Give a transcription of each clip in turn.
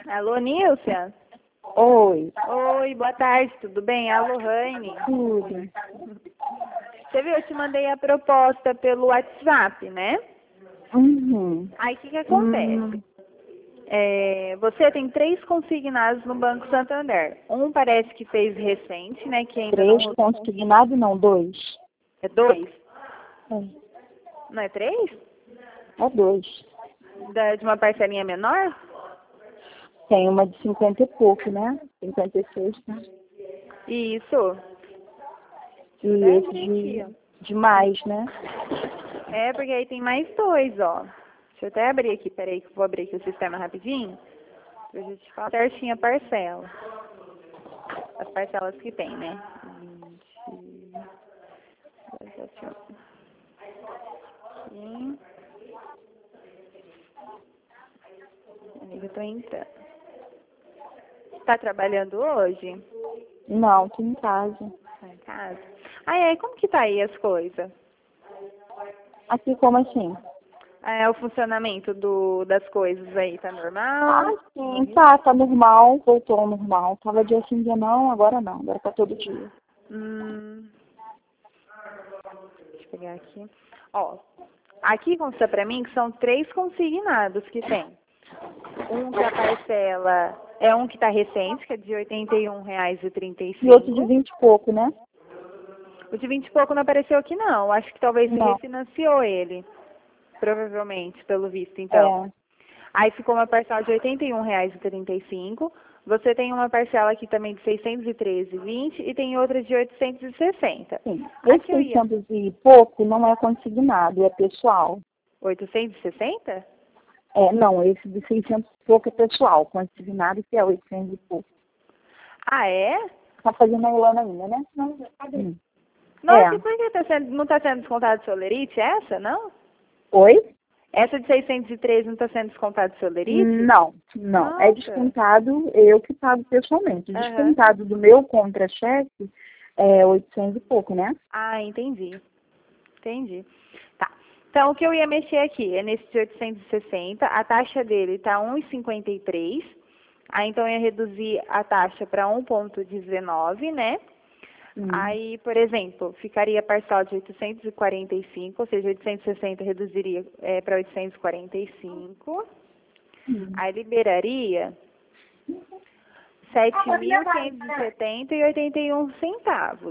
Alô, Nilcia? Oi. Oi, boa tarde, tudo bem? Alô, Raine? Tudo. Você viu, eu te mandei a proposta pelo WhatsApp, né? Uhum. Aí, o que acontece? Você tem 3 consignados no Banco Santander. Um parece que fez recente, né? Que ainda 3 não... consignado, não, 2. É 2? É, Não é 3? é 2. De uma parcelinha menor? Tem uma de 50 e pouco, né? 56, né? Isso. E Deixa eu esse até abrir aqui, de mais, né? ó. É, porque aí tem mais 2, ó. Deixa eu até abrir aqui, peraí, que eu vou abrir aqui o sistema rapidinho. Pra gente te falar certinho a parcela. As parcelas que tem, né? 20... Aqui. Aí eu tô entrando. Tá trabalhando hoje? Não, tô em casa. Tá em casa? Aí, como que tá aí as coisas? Aqui como assim? O funcionamento das coisas aí, tá normal? Ah, sim, tá normal, voltou ao normal. Tava dia sim, dia não, agora não, agora tá todo dia. Deixa eu pegar aqui. Ó, aqui consta pra mim que são 3 consignados que tem. Um que a parcela é um que tá recente, que é de R$ 81,35. E outro de 20 e pouco, né? O de 20 e pouco não apareceu aqui não. Acho que talvez você Não. refinanciou ele. Provavelmente, pelo visto, então. É. Aí ficou uma parcela de R$ 81,35. Você tem uma parcela aqui também de R$ 613,20 e tem outra de 860. Sim. Esse Aqui eu ia... 600 e pouco não é consignado, é pessoal. 860? Não, esse de 600 e pouco é pessoal, consignado que é 800 e pouco. Ah, é? Tá fazendo a Ilana ainda, né? Não, já paguei. Nossa, e por que não está sendo descontado do seu lerite essa, não? Oi? Essa de 613 não está sendo descontado do seu lerite? Não. Nossa. É descontado, eu que pago pessoalmente. Aham. Descontado do meu contra-cheque é 800 e pouco, né? Ah, entendi. Entendi. Tá. Então, o que eu ia mexer aqui é nesse de 860, a taxa dele está 1,53. Aí, então, eu ia reduzir a taxa para 1,19, né? Aí, por exemplo, ficaria parcial de 845, ou seja, 860 reduziria para 845. Aí liberaria 7.570,81 centavos.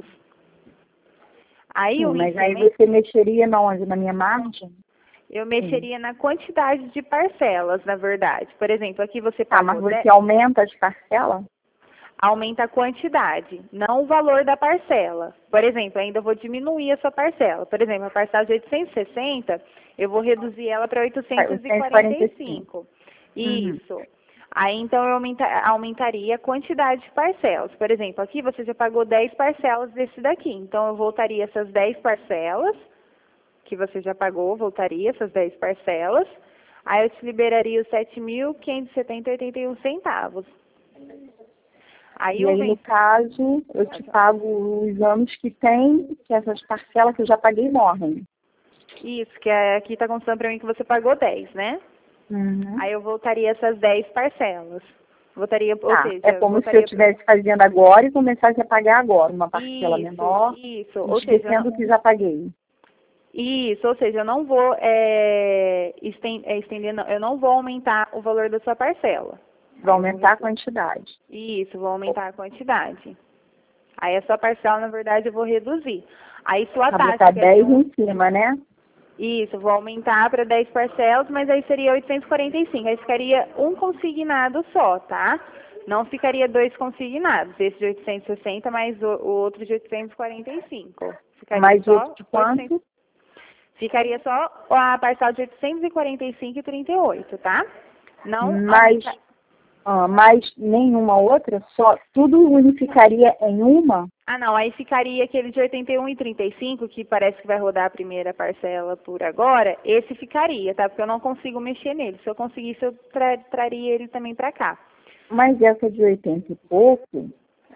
Aí o Mas aí vencimento, você mexeria na onde? Na minha margem? eu mexeria na quantidade de parcelas, na verdade. Por exemplo, aqui você Tá, mas pagou você aumenta as parcelas? aumenta a quantidade, não o valor da parcela. Por exemplo, ainda vou diminuir a sua parcela. Por exemplo, a parcela de 860, eu vou reduzir ela para 845. Isso. Aí, então, eu aumentaria a quantidade de parcelas. Por exemplo, aqui você já pagou 10 parcelas desse daqui. Então, eu voltaria essas 10 parcelas que você já pagou, voltaria essas 10 parcelas. Aí, eu te liberaria os 7.570,81 centavos. Aí, E aí, no caso, eu te pago os anos que tem, que essas parcelas que eu já paguei morrem. Isso, que aqui está constando para mim que você pagou 10, né? Aí eu voltaria essas 10 parcelas. Voltaria, ou seja, é como se eu estivesse fazendo agora e começasse a pagar agora, uma parcela menor, ou esquecendo que já paguei. Isso, ou seja, eu não vou estender, não, eu não vou aumentar o valor da sua parcela. Vai aumentar a quantidade. Isso, vou aumentar a quantidade. Aí a sua parcela, na verdade, eu vou reduzir. Aí sua taxa... botar 10 em cima, né? Isso, vou aumentar para 10 parcelas, mas aí seria 845. Aí ficaria um consignado só, tá? Não ficaria 2 consignados. Esse de 860 mais o outro de 845. Ficaria mais só outro de quanto? Ficaria só a parcela de 845,38, tá? Não mais nenhuma outra? Só tudo unificaria em uma? Ah, não. Aí ficaria aquele de 81,35, que parece que vai rodar a primeira parcela por agora. Esse ficaria, tá? Porque eu não consigo mexer nele. Se eu conseguisse, eu traria ele também pra cá. Mas essa de 80 e pouco,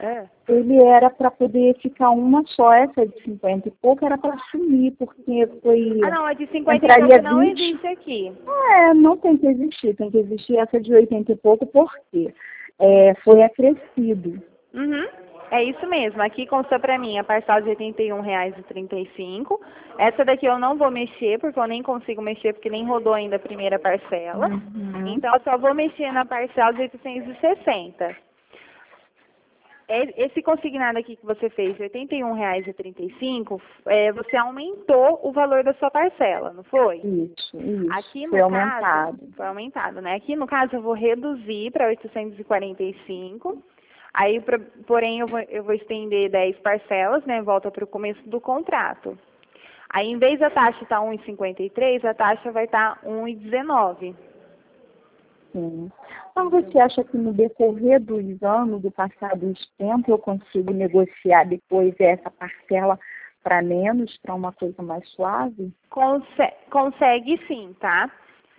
ele era para poder ficar uma só, essa de 50 e pouco era para sumir, porque foi... Ah, não, a de 50 e pouco não existe aqui. Não tem que existir essa de 80 e pouco, porque foi acrescido. Uhum. É isso mesmo, aqui consta pra mim a parcela de R$ 81,35. Essa daqui eu não vou mexer, porque eu nem consigo mexer, porque nem rodou ainda a primeira parcela. Então eu só vou mexer na parcela de 860. Esse consignado aqui que você fez, R$ 81,35, você aumentou o valor da sua parcela, não foi? Isso. Aqui no foi caso, aumentado. Foi aumentado, né? Aqui no caso eu vou reduzir para 845. Aí, porém, eu vou estender 10 parcelas, né? Volta para o começo do contrato. Aí, em vez da taxa estar 1,53, a taxa vai estar 1,19. Sim. Então, você acha que no decorrer dos anos, do passar dos tempos, eu consigo negociar depois essa parcela para menos, para uma coisa mais suave? Consegue sim, tá?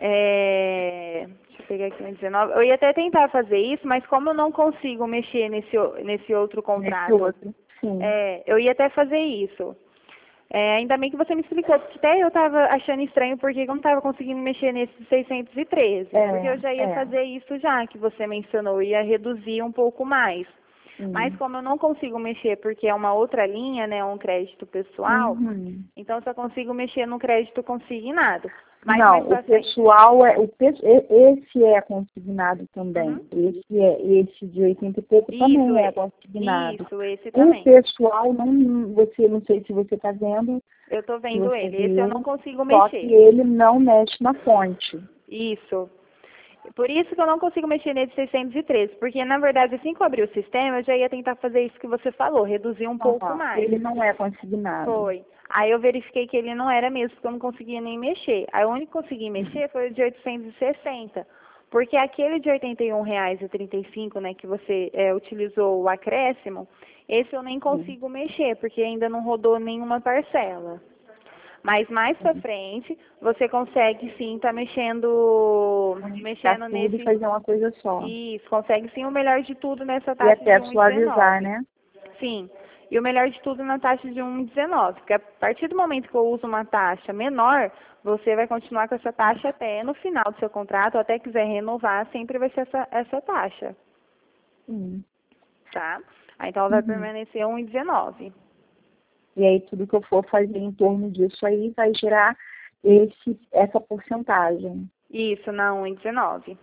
Deixa eu pegar aqui no 19. Eu ia até tentar fazer isso, mas como eu não consigo mexer nesse outro contrato, sim. Eu ia até fazer isso. Ainda bem que você me explicou, porque até eu estava achando estranho porque eu não estava conseguindo mexer nesse 613. Porque eu já ia fazer isso já, que você mencionou, ia reduzir um pouco mais. Mas como eu não consigo mexer porque é uma outra linha, né, um crédito pessoal, então eu só consigo mexer no crédito consignado. Mas não, o pessoal esse é consignado também. Esse de 80 e pouco também é consignado. Isso, esse também. O pessoal não sei se você está vendo. Eu estou vendo ele. Esse eu não consigo só mexer. que ele não mexe na fonte. Isso. Por isso que eu não consigo mexer nesse 613, porque na verdade assim que eu abrir o sistema, eu já ia tentar fazer isso que você falou, reduzir um pouco mais. Ele não é consignado. Foi. Aí eu verifiquei que ele não era mesmo, porque eu não conseguia nem mexer. Aí o único que consegui mexer foi o de 860, porque aquele de R$ 81,35, né, que você utilizou o acréscimo, esse eu nem consigo mexer, porque ainda não rodou nenhuma parcela. Mas mais pra frente, você consegue sim estar mexendo nesse... e fazer uma coisa só. Isso, consegue sim o melhor de tudo nessa taxa de 1,19. E até suavizar, né? Sim. E o melhor de tudo na taxa de 1,19, porque a partir do momento que eu uso uma taxa menor, você vai continuar com essa taxa até no final do seu contrato, ou até quiser renovar, sempre vai ser essa taxa. Tá? Então, ela vai permanecer 1,19. E aí, tudo que eu for fazer em torno disso aí vai gerar essa porcentagem. Isso, na 1,19.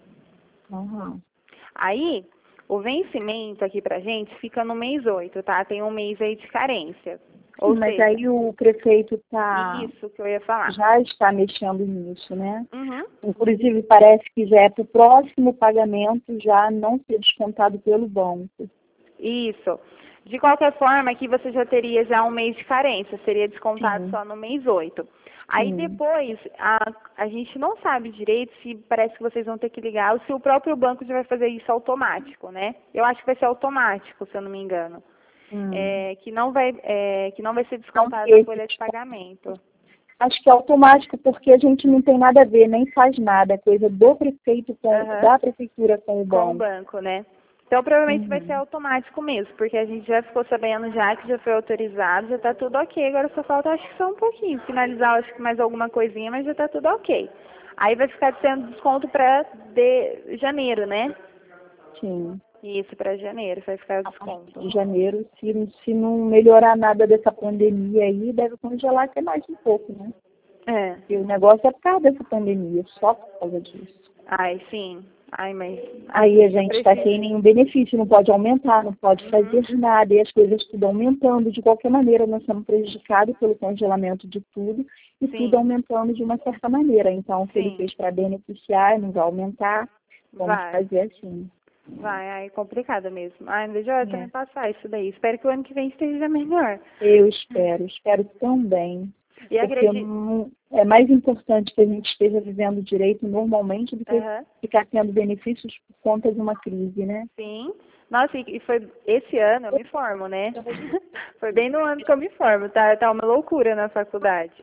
Aí, o vencimento aqui pra gente fica no mês 8, tá? Tem um mês aí de carência. Mas aí o prefeito Isso que eu ia falar. já está mexendo nisso, né? Inclusive, parece que já é para o próximo pagamento já não ser descontado pelo banco. Isso. De qualquer forma, aqui você já teria já um mês de carência, seria descontado só no mês 8. Aí depois, a gente não sabe direito se parece que vocês vão ter que ligar ou se o próprio banco já vai fazer isso automático, né? Eu acho que vai ser automático, se eu não me engano. Que não vai ser descontado na folha de pagamento. Acho que é automático, porque a gente não tem nada a ver, nem faz nada. É coisa do prefeito da prefeitura com o banco. Com o banco, né? Então, provavelmente vai ser automático mesmo, porque a gente já ficou sabendo já que já foi autorizado, já está tudo ok. Agora só falta, acho que só um pouquinho, finalizar, acho que mais alguma coisinha, mas já está tudo ok. Aí vai ficar sendo desconto para janeiro, né? Sim. Isso, para janeiro vai ficar o desconto. Em janeiro, se não melhorar nada dessa pandemia aí, deve congelar até mais um pouco, né? Porque o negócio é por causa dessa pandemia, só por causa disso. Ai, sim. Ai, mas... Aí a gente está sem nenhum benefício, não pode aumentar, não pode fazer nada, e as coisas tudo aumentando. De qualquer maneira, nós somos prejudicados pelo congelamento de tudo, e tudo aumentando de uma certa maneira. Então, se ele fez para beneficiar, não vai aumentar, vamos fazer assim. Vai, é complicado mesmo. Ai, não vejo a hora também passar isso daí. Espero que o ano que vem esteja melhor. Eu espero também. E é mais importante que a gente esteja vivendo direito normalmente do que ficar tendo benefícios por conta de uma crise, né? Sim. Nossa, e foi esse ano eu me formo, né? Foi bem no ano que eu me formo, tá uma loucura na faculdade.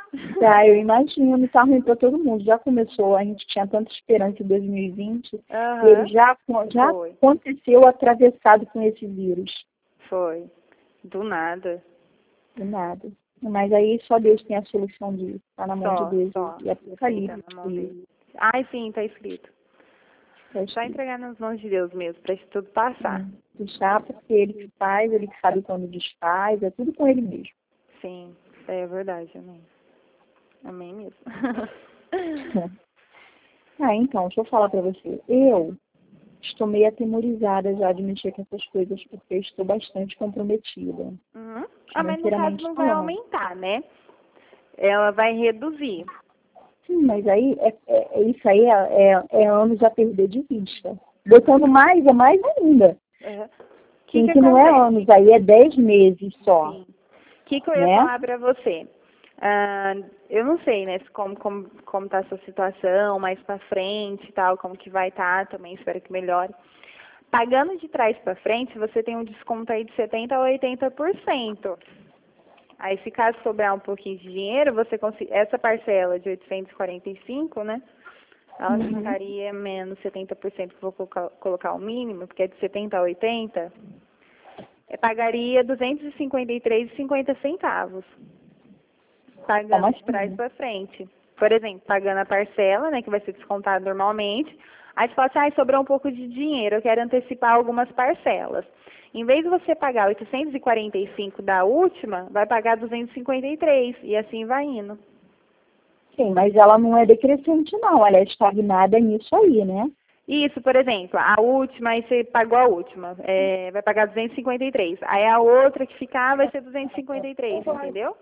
Eu imagino, tá ruim para todo mundo. Já começou, a gente tinha tanta esperança em 2020, e ele já aconteceu atravessado com esse vírus. Foi. Do nada. Do nada. Mas aí só Deus tem a solução disso. Tá na mão de Deus. E Apocalipse. Tá na mão dele. Ai, sim, tá escrito. Só entregar nas mãos de Deus mesmo, pra isso tudo passar. Deixar, porque ele que faz, ele que sabe quando desfaz, é tudo com ele mesmo. Sim, é verdade, amém. Amém mesmo. Então, deixa eu falar pra você. Eu estou meio atemorizada já de mexer com essas coisas, porque eu estou bastante comprometida. Mas no caso não vai aumentar, né? Ela vai reduzir. Sim, mas aí isso aí é anos a perder de vista. Botando mais, é mais ainda. Que não é anos, aí é 10 meses só. Sim. O que eu ia falar pra você? Eu não sei, né, como tá a sua situação, mais pra frente e tal, como que vai estar também, espero que melhore. Pagando de trás pra frente, você tem um desconto aí de 70% a 80%. Aí, se caso sobrar um pouquinho de dinheiro, você consegue, essa parcela de 845, né, ela ficaria menos 70%, que eu vou colocar o mínimo, porque é de 70 a 80, pagaria R$ 253,50. Pagando de trás para frente. Por exemplo, pagando a parcela, né, que vai ser descontada normalmente. Aí você fala assim, sobrou um pouco de dinheiro, eu quero antecipar algumas parcelas. Em vez de você pagar 845 da última, vai pagar 253 e assim vai indo. Sim, mas ela não é decrescente não, ela é estagnada nisso aí, né? Isso, por exemplo, a última, aí você pagou a última, vai pagar 253. Aí a outra que ficar vai ser 253, entendeu?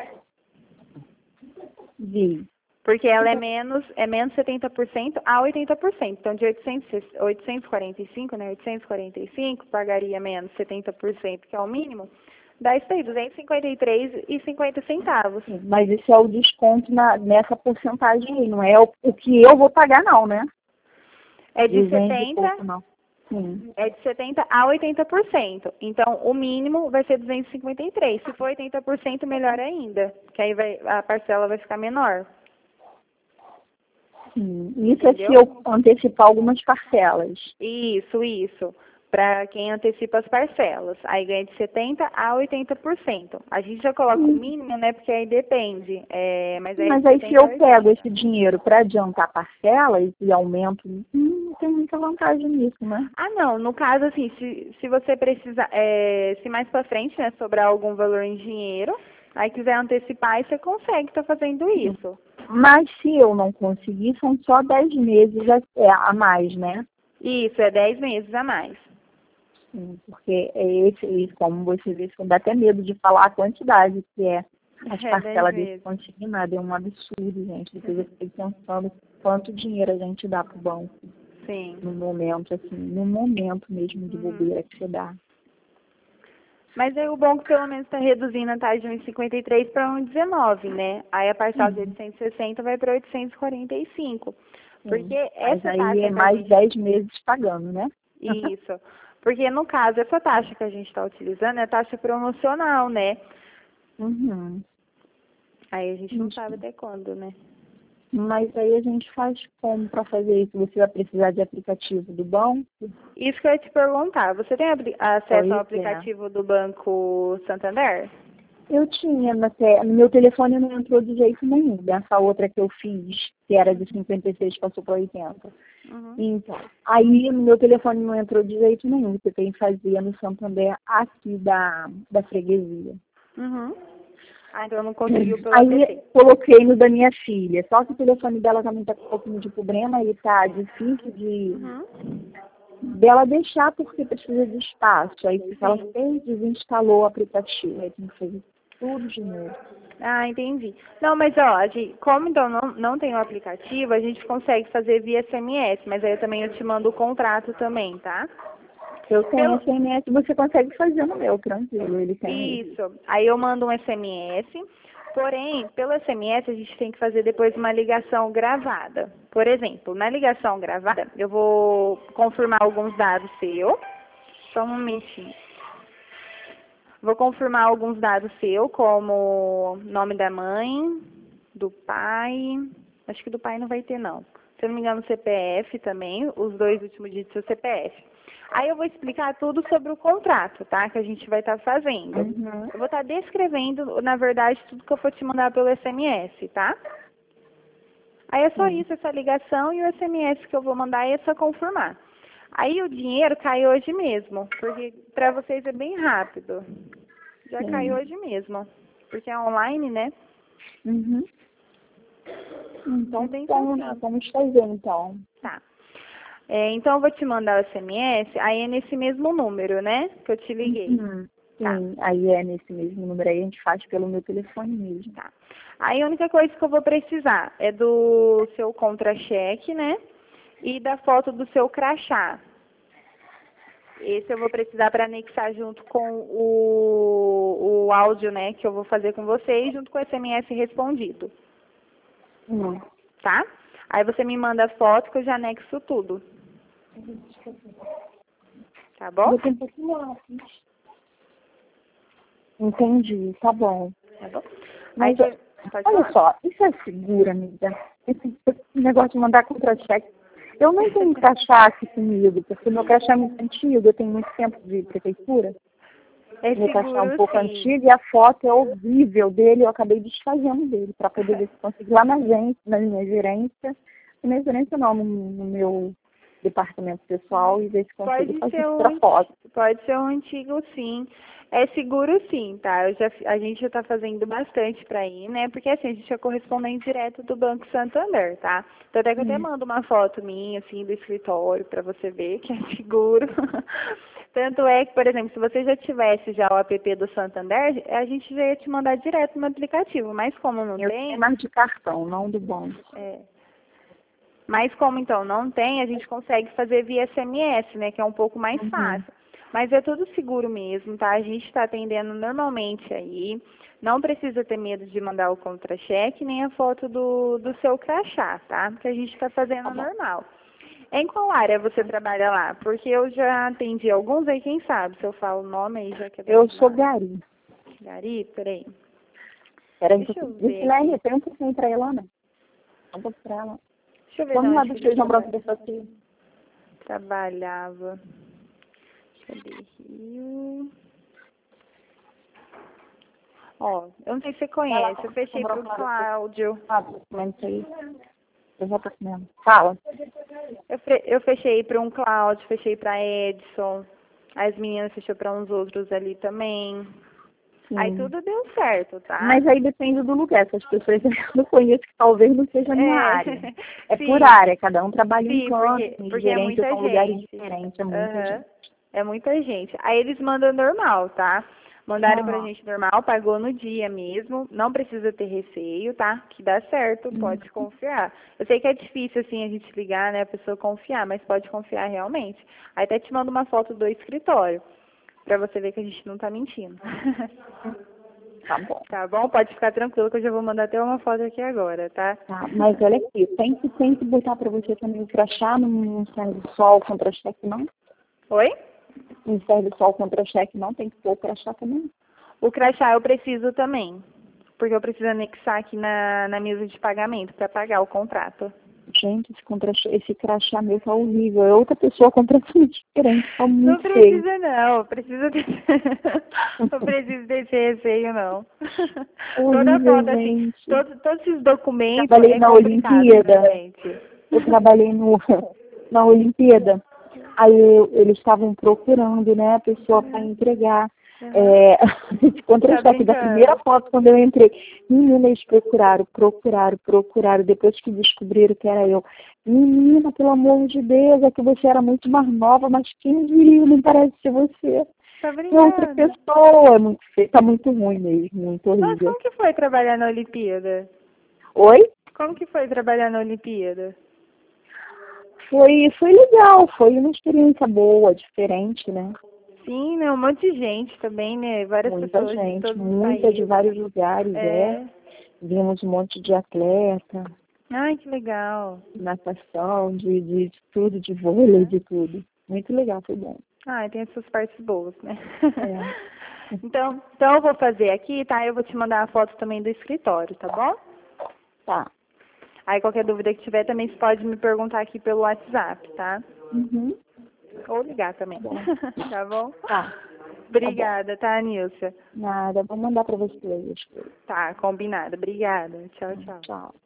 Sim. Porque ela é menos 70% a 80%. Então, de 845, né, 845, pagaria menos 70%, que é o mínimo, dá isso aí, R$ 253,50. Mas isso é o desconto nessa porcentagem aí, não é o que eu vou pagar não, né? É de 70%, é de 70% a 80%. Então, o mínimo vai ser 253. Se for 80%, melhor ainda, que aí a parcela vai ficar menor. Sim. Isso entendeu? É se eu antecipar algumas parcelas. Isso. Para quem antecipa as parcelas. Aí ganha de 70% a 80%. A gente já coloca o mínimo, né? Porque aí depende. Mas aí se eu pego esse dinheiro para adiantar parcelas e aumento, não tem muita vantagem nisso, né? Não. No caso, assim, se você precisar, se mais para frente, né, sobrar algum valor em dinheiro, aí quiser antecipar, aí você consegue estar fazendo isso. Mas se eu não conseguir, são só 10 meses a mais, né? Isso, é 10 meses a mais. Sim, porque como você vê, dá até medo de falar a quantidade que é as parcelas desse consignado. É um absurdo, gente. Depois eu fiquei pensando quanto dinheiro a gente dá pro banco. Sim. No momento mesmo de bobeira que você dá. Mas aí o banco pelo menos está reduzindo a taxa de 1,53 para 1,19, né? Aí a parcela de 860 vai para 845. Porque essa aí taxa é mais 10 meses pagando, né? Isso. Porque no caso, essa taxa que a gente está utilizando é taxa promocional, né? Aí a gente não sabe até quando, né? Mas aí a gente faz como para fazer isso? Você vai precisar de aplicativo do banco? Isso que eu ia te perguntar. Você tem acesso ao aplicativo do Banco Santander? Eu tinha, no meu telefone não entrou de jeito nenhum. Dessa outra que eu fiz, que era de 56, passou para 80. Então, aí no meu telefone não entrou de jeito nenhum. Você tem que fazer no Santander aqui da freguesia. Então não conseguiu pelo Aí APP. Coloquei no da minha filha. Só que o telefone dela também está com um pouquinho de problema e tá difícil dela deixar porque precisa de espaço. Aí ela desinstalou o aplicativo. Aí tem que fazer tudo de novo. Entendi. Não, mas como então não tem o aplicativo, a gente consegue fazer via SMS, mas aí eu te mando o contrato também, tá? Eu tenho SMS, você consegue fazer no meu, tranquilo, ele tem. Isso. Aí eu mando um SMS, porém, pelo SMS a gente tem que fazer depois uma ligação gravada. Por exemplo, na ligação gravada, eu vou confirmar alguns dados seus. Só um momentinho. Vou confirmar alguns dados seus, como nome da mãe, do pai. Acho que do pai não vai ter, não. Se eu não me engano, o CPF também, os 2 últimos dígitos do CPF. Aí eu vou explicar tudo sobre o contrato, tá? Que a gente vai estar fazendo. Eu vou estar descrevendo, na verdade, tudo que eu for te mandar pelo SMS, tá? Aí é só isso, essa ligação, e o SMS que eu vou mandar é só confirmar. Aí o dinheiro cai hoje mesmo, porque para vocês é bem rápido. Já cai hoje mesmo, porque é online, né? Então, vamos fazer, então. Tá. Então, eu vou te mandar o SMS, aí é nesse mesmo número, né? Que eu te liguei. Sim, aí é nesse mesmo número aí, a gente faz pelo meu telefone mesmo. Tá. Aí a única coisa que eu vou precisar é do seu contra-cheque, né? E da foto do seu crachá. Esse eu vou precisar para anexar junto com o áudio, né? Que eu vou fazer com vocês, junto com o SMS respondido. Tá? Aí você me manda a foto que eu já anexo tudo. Tá bom? Eu tenho um pouquinho lápis. Entendi, tá bom. Tá bom? Mas, olha só, isso é seguro, amiga? Esse negócio de mandar contra-cheque. Eu não tenho crachá aqui comigo, porque meu crachá é muito antigo, eu tenho muito tempo de prefeitura. Meu crachá é um pouco antigo e a foto é horrível dele, eu acabei desfazendo dele, para poder ver se consigo lá na minha gerência. Na minha gerência não, no meu departamento pessoal, e ver se consigo fazer outra foto. Pode ser um antigo, sim. É seguro, sim, tá? A gente já está fazendo bastante para ir, né? Porque assim, a gente é correspondente direto do Banco Santander, tá? Então, até que eu até mando uma foto minha, assim, do escritório, para você ver que é seguro. Tanto é que, por exemplo, se você já tivesse já o app do Santander, a gente já ia te mandar direto no aplicativo. Mas como não tem... Eu mais de cartão, não do banco. Mas como então não tem, a gente consegue fazer via SMS, né? Que é um pouco mais fácil. Mas é tudo seguro mesmo, tá? A gente está atendendo normalmente aí. Não precisa ter medo de mandar o contra-cheque, nem a foto do seu crachá, tá? Porque a gente está fazendo normal. Em qual área você trabalha lá? Porque eu já atendi alguns aí, quem sabe? Se eu falo o nome aí, já que eu sou Gari. Gari? Peraí. Deixa eu ver. Pergunta assim pra ela, né? Vamos pra ela. Deixa eu ver. Vamos lá do Feijão Branco dessa aqui. Trabalhava. Cadê? Rio. Ó, eu não sei se você conhece. Eu fechei pro Cláudio. Comentei. Eu já tô comendo. Fala. Eu fechei para um Cláudio, fechei para Edson. As meninas fechou para uns outros ali também. Sim. Aí tudo deu certo, tá? Mas aí depende do lugar. Essas pessoas eu não conheço que talvez não seja a minha área. É por área, cada um trabalha em canto, porque é muita gente. Lugares diferentes, é muita gente. É muita gente. Aí eles mandam normal, tá? Mandaram pra gente normal, pagou no dia mesmo. Não precisa ter receio, tá? Que dá certo, pode confiar. Eu sei que é difícil, assim, a gente ligar, né? A pessoa confiar, mas pode confiar realmente. Aí até te mando uma foto do escritório, pra você ver que a gente não tá mentindo. Tá bom. Tá bom? Pode ficar tranquilo que eu já vou mandar até uma foto aqui agora, tá? Tá, mas olha aqui, tem que botar pra você também o crachá, não serve só o contra-cheque, não? Oi? Não serve só o contra-cheque, não? Tem que pôr o crachá também? O crachá eu preciso também, porque eu preciso anexar aqui na mesa de pagamento para pagar o contrato. Gente, esse crachá meu tá horrível. É outra pessoa contratando diferente. Tá muito não precisa não, precisa não precisa desse receio não. Horrível, toda foto gente. assim, todos esses documentos. Trabalhei na Olimpíada. Eu trabalhei na Olimpíada. Aí eles estavam procurando, né, a pessoa para entregar. Esse contra-cheque da primeira foto quando eu entrei. Menina, eles procuraram. Depois que descobriram que era eu. Menina, pelo amor de Deus, é que você era muito mais nova, mas quem diria, não parece ser você. Tá é outra pessoa. É muito feio, tá muito ruim mesmo, muito horrível. Mas como que foi trabalhar na Olimpíada? Oi? Como que foi trabalhar na Olimpíada? Foi legal, foi uma experiência boa, diferente, né? Sim, né? Um monte de gente também, né? Várias pessoas. Muita de vários lugares, Vimos um monte de atleta. Ai, que legal. Natação, de tudo, de vôlei, de tudo. Muito legal, foi bom. Ah, tem as suas partes boas, né? Então eu vou fazer aqui, tá? Eu vou te mandar a foto também do escritório, tá bom? Tá. Aí qualquer dúvida que tiver também você pode me perguntar aqui pelo WhatsApp, tá? Uhum. Ou ligar também. Tá bom? Tá. Obrigada, tá, Nilce? Nada, vou mandar para você aí as coisas. Tá, combinado. Obrigada. Tchau, tchau. Tchau.